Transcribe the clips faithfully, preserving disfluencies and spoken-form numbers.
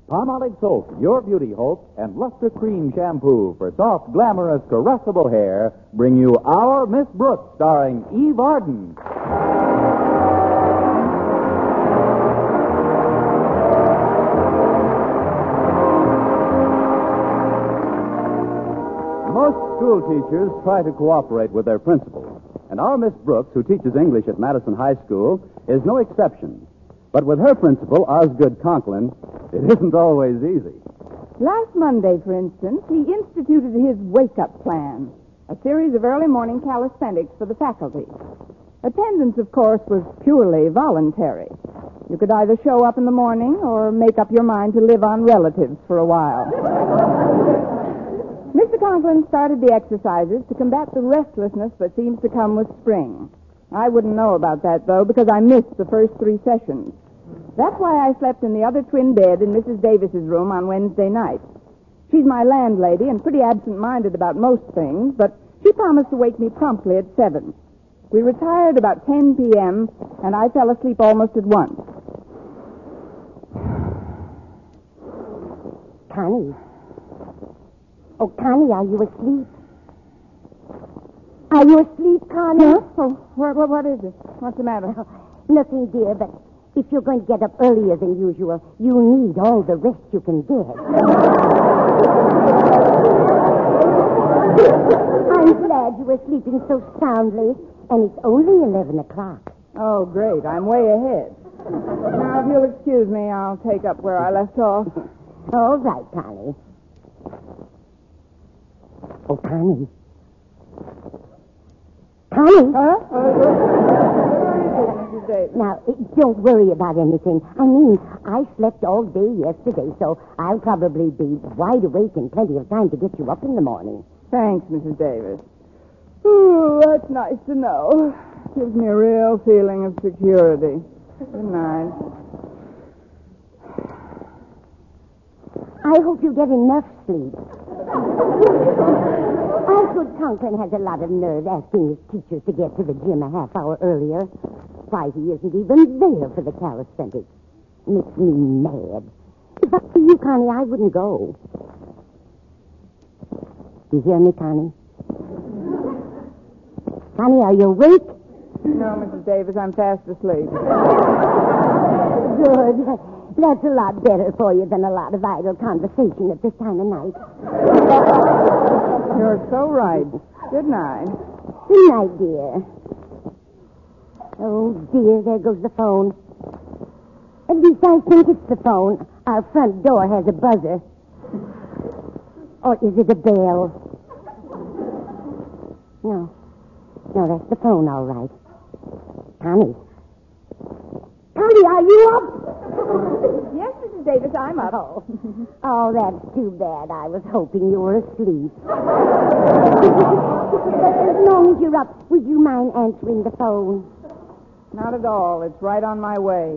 Palmolive Soap, Your Beauty Hope, and Luster Cream Shampoo for soft, glamorous, caressable hair bring you Our Miss Brooks, starring Eve Arden. Most school teachers try to cooperate with their principals, and our Miss Brooks, who teaches English at Madison High School, is no exception. But with her principal, Osgood Conklin, it isn't always easy. Last Monday, for instance, he instituted his wake-up plan, a series of early morning calisthenics for the faculty. Attendance, of course, was purely voluntary. You could either show up in the morning or make up your mind to live on relatives for a while. Mister Conklin started the exercises to combat the restlessness that seems to come with spring. I wouldn't know about that, though, because I missed the first three sessions. That's why I slept in the other twin bed in Missus Davis's room on Wednesday night. She's my landlady and pretty absent-minded about most things, but she promised to wake me promptly at seven. We retired about ten p.m., and I fell asleep almost at once. Connie. Oh, Connie, are you asleep? Are you asleep, Connie? Huh? Oh, what, what, what is it? What's the matter? Oh, nothing, dear, but if you're going to get up earlier than usual, you need all the rest you can get. I'm glad you were sleeping so soundly, and it's only eleven o'clock. Oh, great. I'm way ahead. Now, if you'll excuse me, I'll take up where I left off. All right, Connie. Oh, Connie. Connie? Huh? Now, don't worry about anything. I mean, I slept all day yesterday, so I'll probably be wide awake and plenty of time to get you up in the morning. Thanks, Missus Davis. Ooh, that's nice to know. Gives me a real feeling of security. Good night. I hope you get enough sleep. Osgood Conklin has a lot of nerve asking his teachers to get to the gym a half hour earlier. Why, he isn't even there for the calisthenics. Makes me mad. If I were you, Connie, I wouldn't go. Do you hear me, Connie? Connie, are you awake? No, Missus Davis, I'm fast asleep. Good. That's a lot better for you than a lot of idle conversation at this time of night. You're so right. Good night. Good night, dear. Oh, dear, there goes the phone. At least I think it's the phone. Our front door has a buzzer. Or is it a bell? No. No, that's the phone, all right. Connie. Connie, are you up? Yes, Missus Davis, I'm up. Oh. oh, that's too bad. I was hoping you were asleep. As long as you're up, would you mind answering the phone? Not at all. It's right on my way.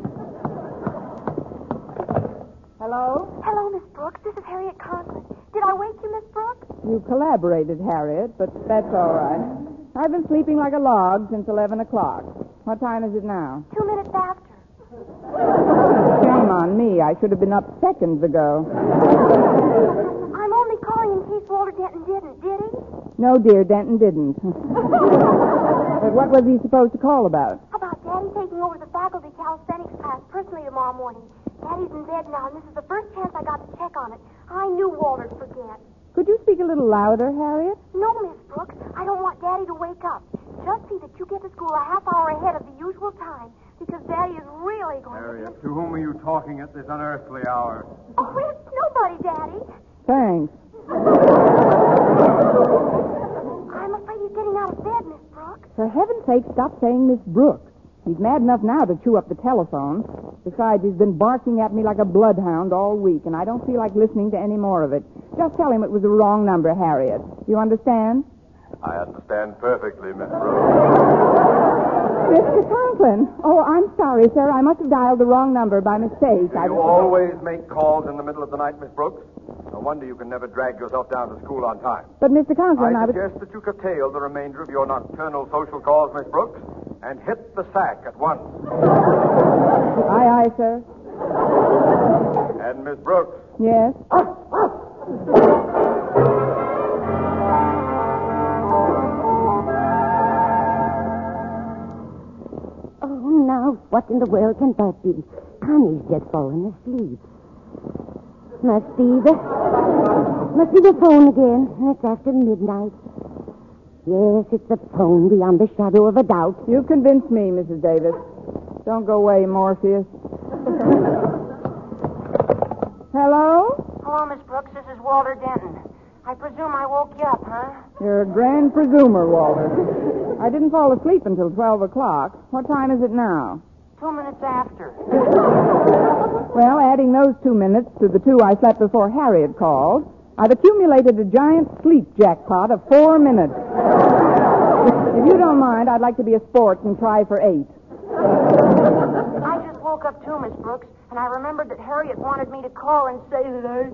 Hello? Hello, Miss Brooks. This is Harriet Conklin. Did I wake you, Miss Brooks? You collaborated, Harriet, but that's all right. I've been sleeping like a log since eleven o'clock. What time is it now? Two minutes after. Shame on me. I should have been up seconds ago. I'm only calling in case Walter Denton didn't, did he? No, dear, Denton didn't. But what was he supposed to call about? About Daddy taking over the faculty calisthenics class personally tomorrow morning. Daddy's in bed now, and this is the first chance I got to check on it. I knew Walter'd forget. Could you speak a little louder, Harriet? No, Miss Brooks. I don't want Daddy to wake up. Just see that you get to school a half hour ahead of the usual time, because Daddy is really going Harriet, to... to whom are you talking at this unearthly hour? Oh, it's nobody, Daddy. Thanks. I'm afraid he's getting out of bed, Miss Brooks. For heaven's sake, stop saying Miss Brooks. He's mad enough now to chew up the telephone. Besides, he's been barking at me like a bloodhound all week, and I don't feel like listening to any more of it. Just tell him it was the wrong number, Harriet. Do you understand? I understand perfectly, Miss Brooks. Mister Conklin. Oh, I'm sorry, sir. I must have dialed the wrong number by mistake. Do I... you always make calls in the middle of the night, Miss Brooks? No wonder you can never drag yourself down to school on time. But, Mister Conklin, I, I was... suggest that you curtail the remainder of your nocturnal social calls, Miss Brooks, and hit the sack at once. Aye, aye, sir. And, Miss Brooks. Yes? Oh, now, what in the world can that be? Connie's just fallen asleep. Must be the... Must be the phone again. It's after midnight. Yes, it's the phone beyond the shadow of a doubt. You've convinced me, Missus Davis. Don't go away, Morpheus. Hello? Hello, Miss Brooks. This is Walter Denton. I presume I woke you up, huh? You're a grand presumer, Walter. I didn't fall asleep until twelve o'clock. What time is it now? Two minutes after. Well, adding those two minutes to the two I slept before Harriet called, I've accumulated a giant sleep jackpot of four minutes. If you don't mind, I'd like to be a sport and try for eight. I just woke up too, Miss Brooks, and I remembered that Harriet wanted me to call and say that I...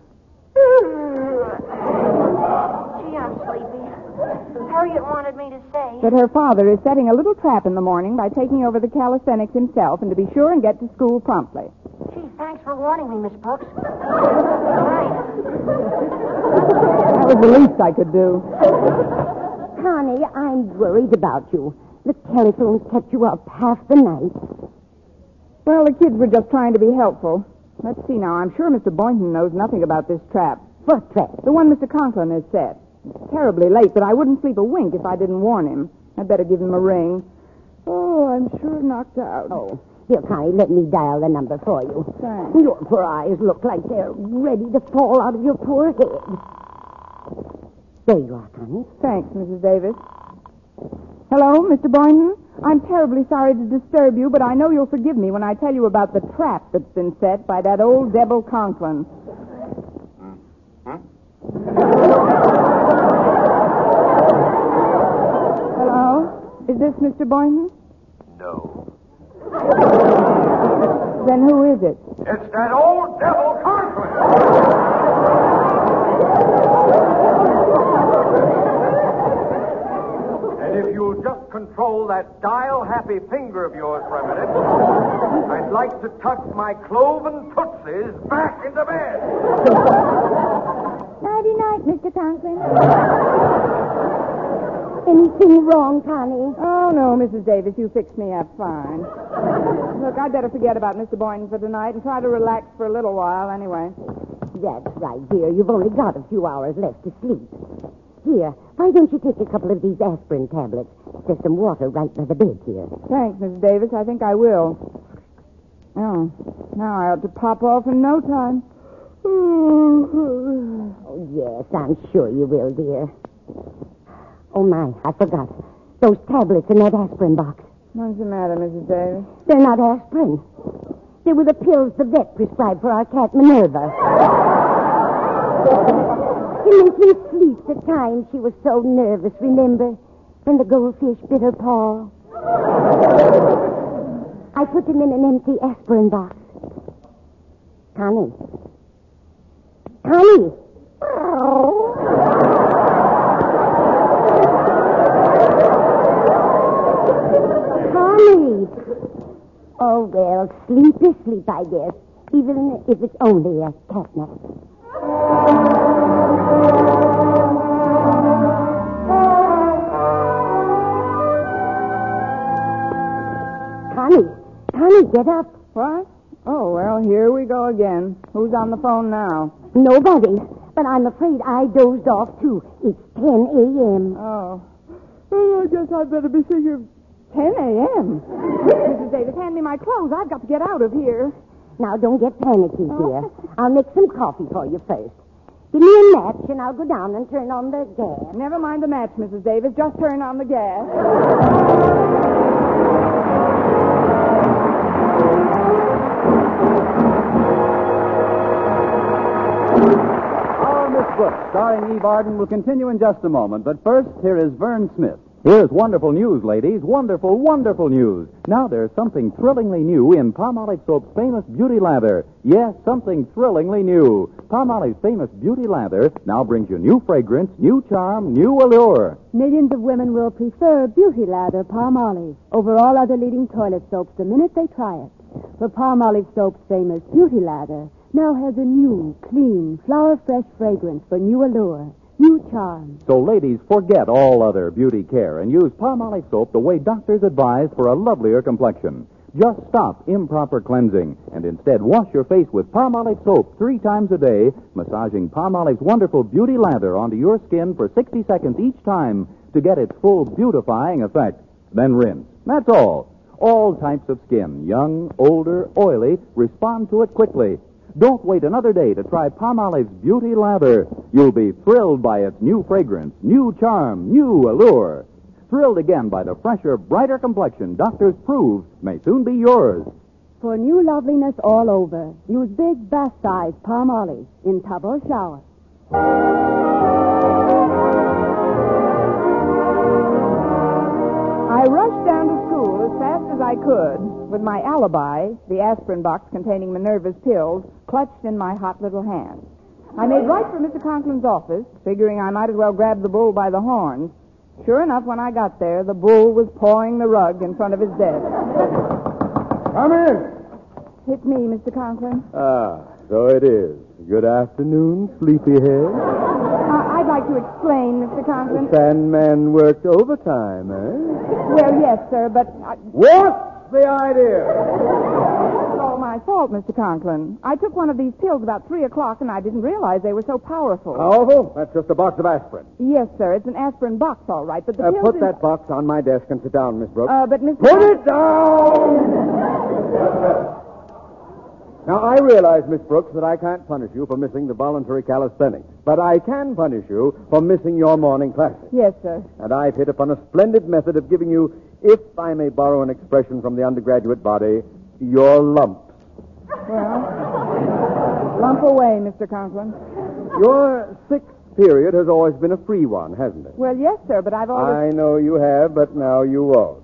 Gee, I'm sleepy. Harriet wanted me to say... That her father is setting a little trap in the morning by taking over the calisthenics himself and to be sure and get to school promptly. Gee, thanks for warning me, Miss Brooks. Right. That was the least I could do. Connie, I'm worried about you. The telephone kept you up half the night. Well, the kids were just trying to be helpful. Let's see now. I'm sure Mister Boynton knows nothing about this trap. What trap? The one Mister Conklin has set. It's terribly late, but I wouldn't sleep a wink if I didn't warn him. I'd better give him a ring. Oh, I'm sure knocked out. Oh, here, Connie, let me dial the number for you. Thanks. Your poor eyes look like they're ready to fall out of your poor head. There you are, Connie. Thanks, Missus Davis. Hello, Mister Boynton? I'm terribly sorry to disturb you, but I know you'll forgive me when I tell you about the trap that's been set by that old devil Conklin. Hmm? Hello? Is this Mister Boynton? No. Then who is it? It's that old devil Conklin. And if you'll just control that dial-happy finger of yours for a minute, I'd like to tuck my cloven tootsies back into bed. Nighty-night, Mister Conklin. Anything wrong, Connie? Oh, no, Missus Davis, you fixed me up fine. Look, I'd better forget about Mister Boynton for tonight and try to relax for a little while anyway. That's right, dear. You've only got a few hours left to sleep. Here, why don't you take a couple of these aspirin tablets? There's some water right by the bed here. Thanks, Missus Davis. I think I will. Oh, now I ought to pop off in no time. Oh, yes, I'm sure you will, dear. Oh, my, I forgot. Those tablets in that aspirin box. What's the matter, Missus Davis? They're not aspirin. They were the pills the vet prescribed for our cat Minerva. It makes me sleep the time she was so nervous, remember? When the goldfish bit her paw. I put them in an empty aspirin box. Connie. Connie! Connie! Oh, well, sleep is sleep, I guess. Even if it's only a cat nap. Connie, Connie, get up. What? Oh, well, here we go again. Who's on the phone now? Nobody, but I'm afraid I dozed off, too. It's ten a.m. Oh. Oh, I guess I'd better be thinking ten a.m. Missus Davis, hand me my clothes. I've got to get out of here. Now, don't get panicky, dear. I'll make some coffee for you first. Give me a match, and I'll go down and turn on the gas. Never mind the match, Missus Davis. Just turn on the gas. Our Miss Brooks, starring Eve Arden, will continue in just a moment. But first, here is Vern Smith. Here's wonderful news, ladies. Wonderful, wonderful news. Now there's something thrillingly new in Palmolive Soap's famous beauty lather. Yes, something thrillingly new. Palmolive's famous beauty lather now brings you new fragrance, new charm, new allure. Millions of women will prefer Beauty Lather Palmolive over all other leading toilet soaps the minute they try it. For Palmolive Soap's famous Beauty Lather now has a new, clean, flower-fresh fragrance for new allure, new charm. So ladies, forget all other beauty care and use Palmolive soap the way doctors advise for a lovelier complexion. Just stop improper cleansing and instead wash your face with Palmolive soap three times a day, massaging Palmolive's wonderful beauty lather onto your skin for sixty seconds each time to get its full beautifying effect. Then rinse. That's all. All types of skin, young, older, oily, respond to it quickly. Don't wait another day to try Palmolive's beauty lather. You'll be thrilled by its new fragrance, new charm, new allure. Thrilled again by the fresher, brighter complexion doctors prove may soon be yours. For new loveliness all over, use big bath-size Palmolive in tub or shower. I rushed down to school as fast as I could with my alibi, the aspirin box containing Minerva's pills, clutched in my hot little hand. I made right for Mister Conklin's office, figuring I might as well grab the bull by the horns. Sure enough, when I got there, the bull was pawing the rug in front of his desk. Come in. It's me, Mister Conklin. Ah, so it is. Good afternoon, sleepyhead. Uh, I'd like to explain, Mister Conklin. Sandman worked overtime, eh? Well, yes, sir, but... I... What's the idea? It's all my fault, Mister Conklin. I took one of these pills about three o'clock, and I didn't realize they were so powerful. Powerful? That's just a box of aspirin. Yes, sir. It's an aspirin box, all right, but the Uh, pills... put in- that box on my desk and sit down, Miss Brooks. Uh, but Mister Put it down! Now, I realize, Miss Brooks, that I can't punish you for missing the voluntary calisthenics, but I can punish you for missing your morning classes. Yes, sir. And I've hit upon a splendid method of giving you, if I may borrow an expression from the undergraduate body, your lumps. Well, lump away, Mister Conklin. Your sixth period has always been a free one, hasn't it? Well, yes, sir, but I've always... I know you have, but now you won't.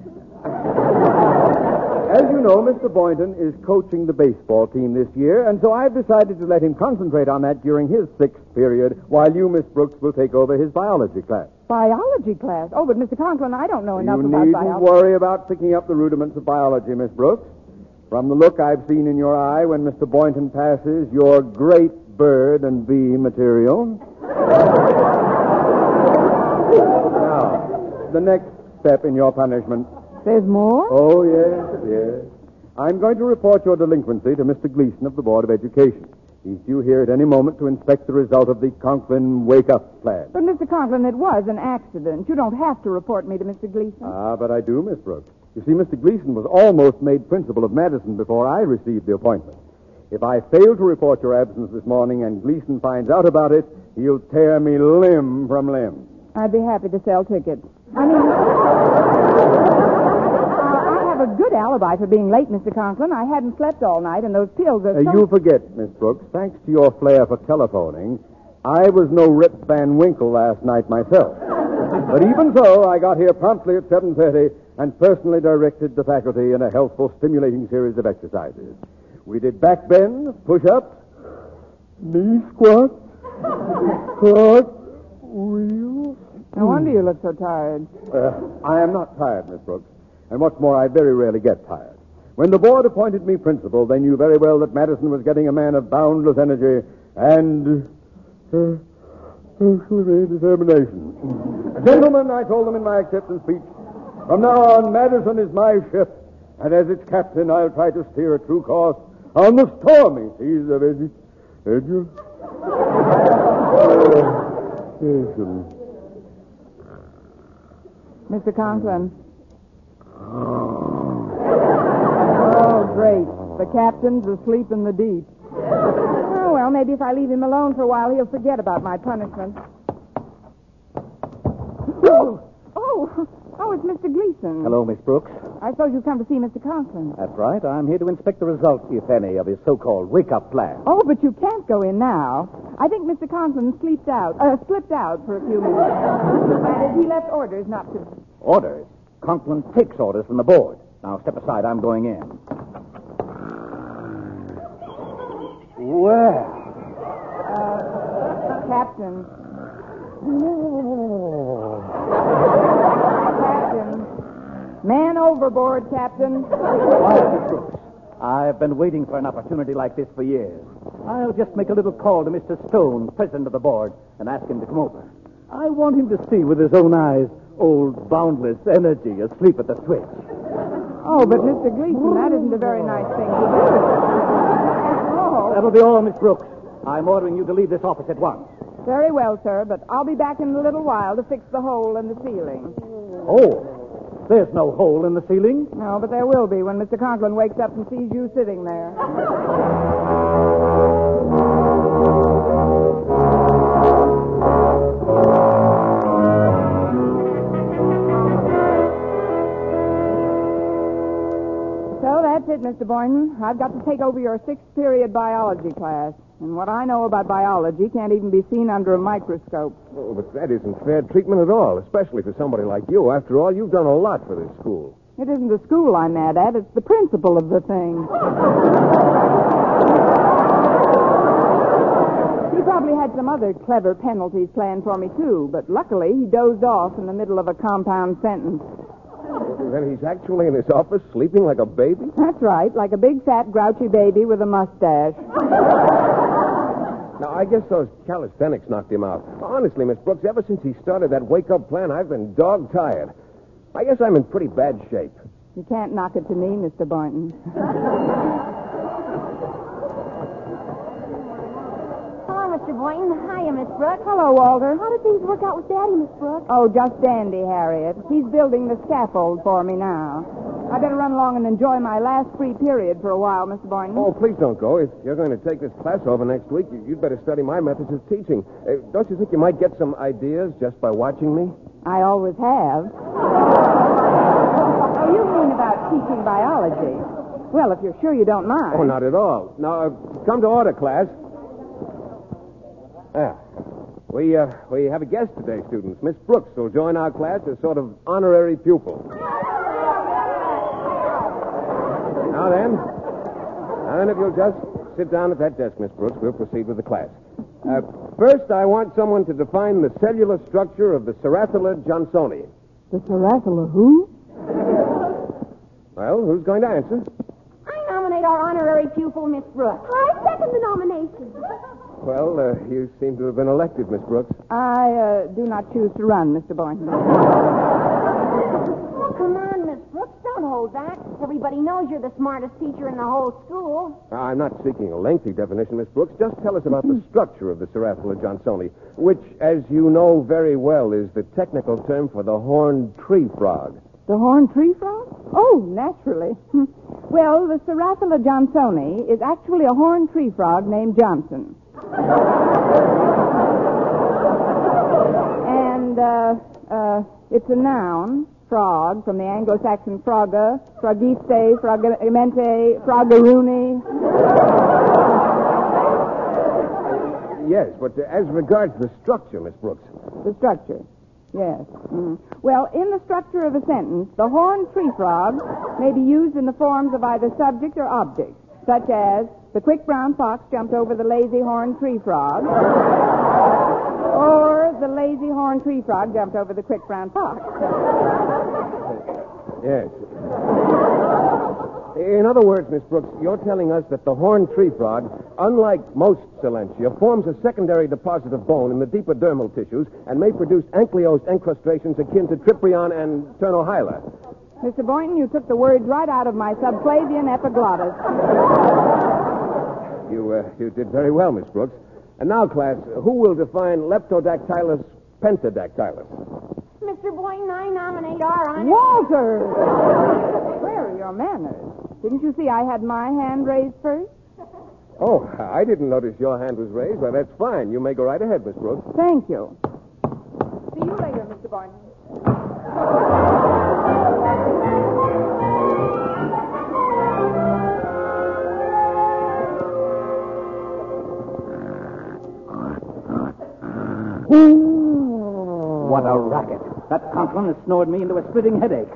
As you know, Mister Boynton is coaching the baseball team this year, and so I've decided to let him concentrate on that during his sixth period, while you, Miss Brooks, will take over his biology class. Biology class? Oh, but Mister Conklin, I don't know enough you about needn't biology. worry about picking up the rudiments of biology, Miss Brooks. From the look I've seen in your eye when Mister Boynton passes your great bird and bee material. Now, the next step in your punishment. There's more? Oh, yes, yes. I'm going to report your delinquency to Mister Gleason of the Board of Education. He's due here at any moment to inspect the result of the Conklin wake-up plan. But, Mister Conklin, it was an accident. You don't have to report me to Mister Gleason. Ah, but I do, Miss Brooks. You see, Mister Gleason was almost made principal of Madison before I received the appointment. If I fail to report your absence this morning and Gleason finds out about it, he'll tear me limb from limb. I'd be happy to sell tickets. I mean... I have a good alibi for being late, Mister Conklin. I hadn't slept all night, and those pills are Uh, so... you forget, Miss Brooks, thanks to your flair for telephoning, I was no Rip Van Winkle last night myself. But even so, I got here promptly at seven thirty and personally directed the faculty in a healthful, stimulating series of exercises. We did back bends, push-ups, knee squats, cartwheels. No wonder you look so tired. Uh, I am not tired, Miss Brooks. And what's more, I very rarely get tired. When the board appointed me principal, they knew very well that Madison was getting a man of boundless energy and uh, determination. Gentlemen, I told them in my acceptance speech, from now on, Madison is my ship, and as its captain, I'll try to steer a true course on the stormy seas of edu- education. Mister Conklin. Oh, great. The captain's asleep in the deep. Oh, well, maybe if I leave him alone for a while, he'll forget about my punishment. Oh, oh, oh, it's Mister Gleason. Hello, Miss Brooks. I suppose you've come to see Mister Conklin. That's right. I'm here to inspect the results, if any, of his so-called wake-up plan. Oh, but you can't go in now. I think Mister Conklin sleeped out, uh, slipped out for a few minutes. And he left orders not to... Orders? Conklin takes orders from the board. Now, step aside. I'm going in. Well. Uh, Captain. Captain. Man overboard, Captain. Quiet, Miss Brooks. I've been waiting for an opportunity like this for years. I'll just make a little call to Mister Stone, president of the board, and ask him to come over. I want him to see with his own eyes old boundless energy asleep at the switch. Oh, but Mister Gleason, that isn't a very nice thing to do. After all... That'll be all, Miss Brooks. I'm ordering you to leave this office at once. Very well, sir, but I'll be back in a little while to fix the hole in the ceiling. Oh, there's no hole in the ceiling. No, but there will be when Mister Conklin wakes up and sees you sitting there. So that's it, Mister Boynton. I've got to take over your sixth period biology class. And what I know about biology can't even be seen under a microscope. Oh, but that isn't fair treatment at all, especially for somebody like you. After all, you've done a lot for this school. It isn't the school I'm mad at. It's the principal of the thing. He probably had some other clever penalties planned for me, too. But luckily, he dozed off in the middle of a compound sentence. Then he's actually in his office sleeping like a baby? That's right, like a big, fat, grouchy baby with a mustache. Now, I guess those calisthenics knocked him out. Honestly, Miss Brooks, ever since he started that wake-up plan, I've been dog-tired. I guess I'm in pretty bad shape. You can't knock it to me, Mister Boynton. Hello, Mister Boynton. Hiya, Miss Brooks. Hello, Walter. How did things work out with Daddy, Miss Brooks? Oh, just dandy, Harriet. He's building the scaffold for me now. I better run along and enjoy my last free period for a while, Mister Boynton. Oh, please don't go. If you're going to take this class over next week, you'd better study my methods of teaching. Uh, don't you think you might get some ideas just by watching me? I always have. Oh, you mean about teaching biology? Well, if you're sure you don't mind. Oh, not at all. Now, uh, come to order, class. Ah, we, uh, we have a guest today, students. Miss Brooks will join our class as sort of honorary pupil. Now then, now then, if you'll just sit down at that desk, Miss Brooks, we'll proceed with the class. Uh, first, I want someone to define the cellular structure of the Cerathula johnsoni. The Cerathula who? Well, who's going to answer? I nominate our honorary pupil, Miss Brooks. I second the nomination. Well, uh, you seem to have been elected, Miss Brooks. I uh, do not choose to run, Mister Boynton. Oh, come on, Miss Brooks. Don't hold back. Everybody knows you're the smartest teacher in the whole school. Uh, I'm not seeking a lengthy definition, Miss Brooks. Just tell us about the structure of the Cerathula johnsoni, which, as you know very well, is the technical term for the horned tree frog. The horned tree frog? Oh, naturally. Well, the Cerathula johnsoni is actually a horned tree frog named Johnson. And uh, uh, it's a noun, frog, from the Anglo-Saxon froga, frogiste, frogamente, frogaroony. Yes, but uh, as regards the structure, Miss Brooks. The structure, yes. Mm. Well, in the structure of a sentence, the horned tree frog may be used in the forms of either subject or object, such as, the quick brown fox jumped over the lazy horned tree frog, or the lazy horned tree frog jumped over the quick brown fox. Yes. In other words, Miss Brooks, you're telling us that the horned tree frog, unlike most Silentia, forms a secondary deposit of bone in the deeper dermal tissues and may produce ankylosed encrustations akin to Tryprion and Turnohyla. Mister Boynton, you took the words right out of my subclavian epiglottis. You, uh, you did very well, Miss Brooks. And now, class, who will define Leptodactylus pentadactylus? Mister Boynton, I nominate our honor... Walter! Where are your manners? Didn't you see I had my hand raised first? Oh, I didn't notice your hand was raised. Well, that's fine. You may go right ahead, Miss Brooks. Thank you. See you later, Mister Boynton. What a racket. That Conklin has snored me into a splitting headache.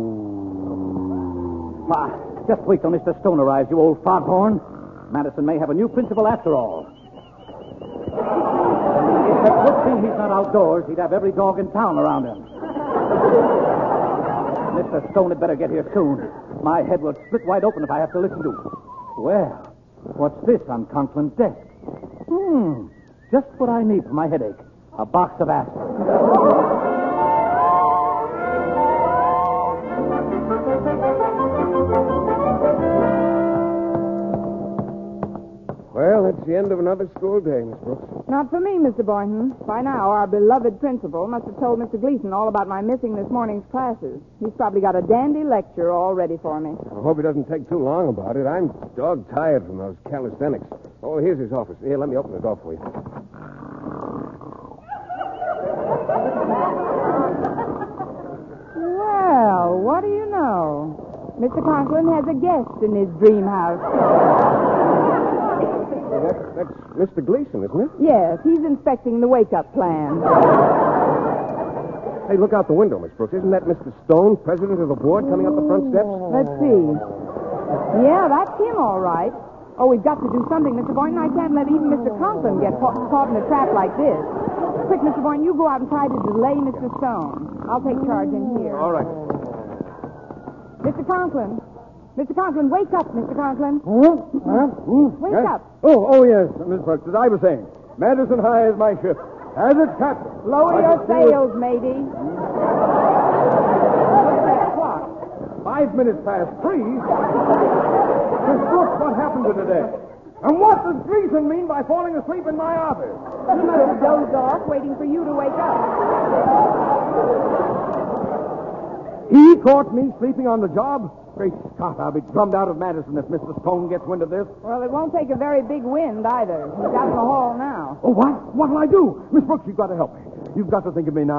Ooh. Ah, just wait till Mister Stone arrives, you old foghorn. Madison may have a new principal after all. If it would seem he's not outdoors, he'd have every dog in town around him. Mister Stone had better get here soon. My head will split wide open if I have to listen to him. Well, What's this on Conklin's desk? Hmm. Just what I need for my headache. A box of aspirin. Well, it's the end of another school day, Miss Brooks. Not for me, Mister Boynton. By now, our beloved principal must have told Mister Gleason all about my missing this morning's classes. He's probably got a dandy lecture all ready for me. I hope he doesn't take too long about it. I'm dog tired from those calisthenics. Oh, here's his office. Here, let me open the door for you. Well, what do you know? Mister Conklin has a guest in his dream house. Well, that's, that's Mister Gleason, isn't it? Yes, he's inspecting the wake-up plan. Hey, look out the window, Miss Brooks. Isn't that Mister Stone, president of the board, coming up the front steps? Let's see. Yeah, that's him, all right. Oh, we've got to do something, Mister Boynton. I can't let even Mister Conklin get caught, caught in a trap like this. Quick, Mister Boynton, you go out and try to delay Mister Stone. I'll take charge in here. All right. Mister Conklin. Mister Conklin, wake up, Mister Conklin. Huh? Huh? Wake Yes? up. Oh, oh, yes, Miss Brooks. As I was saying, Madison High is my ship. As its captain. Lower I your shall see you- sails, matey. Look at that clock. Five minutes past three. Miss Brooks, what happened to today? And what does Gleason mean by falling asleep in my office? He must have dozed off waiting for you to wake up. He caught me sleeping on the job? Great Scott, I'll be drummed out of Madison if Mister Stone gets wind of this. Well, it won't take a very big wind either. He's out in the hall now. Oh, what? What'll I do? Miss Brooks, you've got to help me. You've got to think of me now.